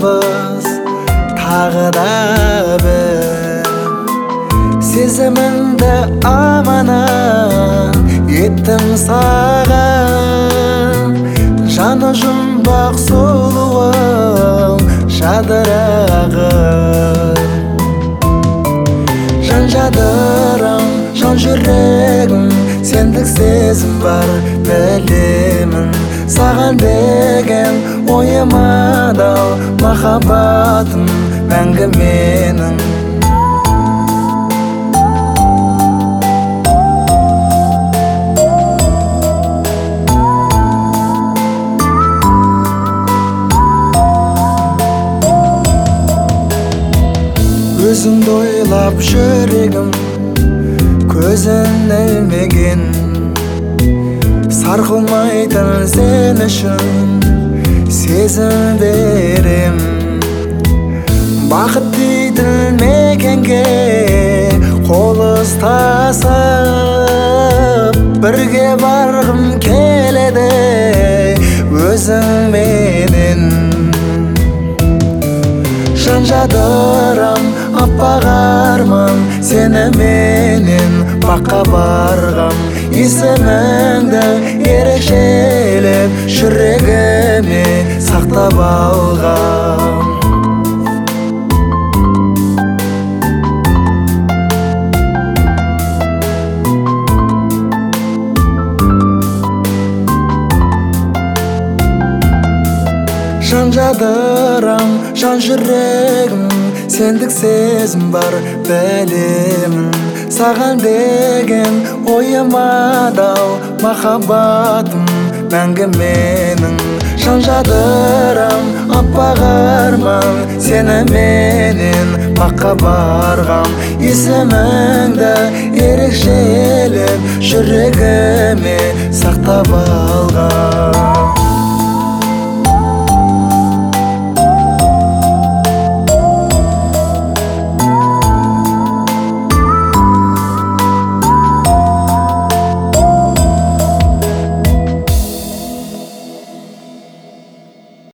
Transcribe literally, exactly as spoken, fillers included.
жалғыз тағы да бір сезіміңді аманат еттім саған, жаны жұмбақ сұлуым жадырағым. Жан жадырым, жан жүрегім, сендік сезім бар білемін. Саған деген ойыма дал махаббатым мәңгі менің. Өзіңді ойлап жүрегім көзін ілмеген, сарқылмайтын сен үшін сезім берем. Бақыт дейтін мекенге қол ұстасып бірге барғым келеді өзіңменен. Жан жадырам, аппақ арман, сені менен баққа барғам. Есіміңді ерекшелеп жүрегіме сақтап алғам. Жан жадырам, жан жүрегім, сендік сезім бар білемін. Саған деген ойыма дал махаббатым мәңгі менің. Жан жадырам, аппақ арман, сені менен баққа барғам. Есіміңді ерекшелеп жүрегіме сақтап алғам.